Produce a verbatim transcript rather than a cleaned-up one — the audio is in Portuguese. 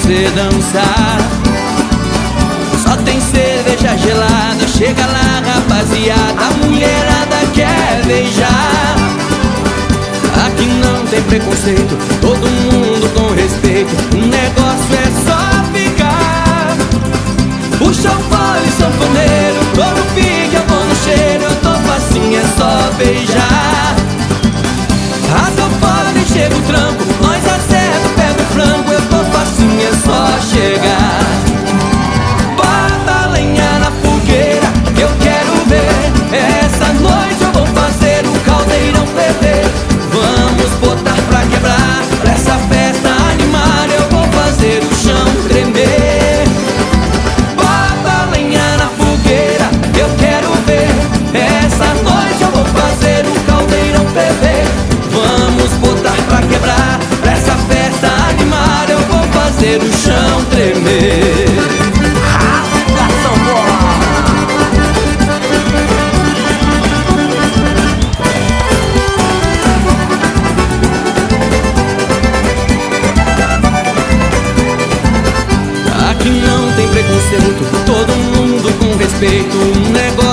você dançar. Só tem cerveja gelada, chega lá rapaziada, a mulherada quer beijar. Aqui não tem preconceito, todo mundo com respeito, o negócio é só ficar. Puxa o fole, sanfoneiro, tô no pique, eu vou no cheiro, eu tô facinho, é só beijar. Rasga o fole, chega o tranco, nós acerta, pega o frango, eu tô facinho, é só chegar. Bota a lenha na fogueira, eu quero ver, essa noite eu vou fazer o caldeirão ferver. Vamos botar pra quebrar, pra essa festa animar, eu vou fazer o chão tremer. Bota a lenha na fogueira, eu quero ver, essa noite eu vou fazer o caldeirão ferver. Vamos botar pra quebrar, pra essa festa animar, eu vou fazer o chão tremer. Rasga sanfona. Aqui não tem preconceito, todo mundo com respeito, um negócio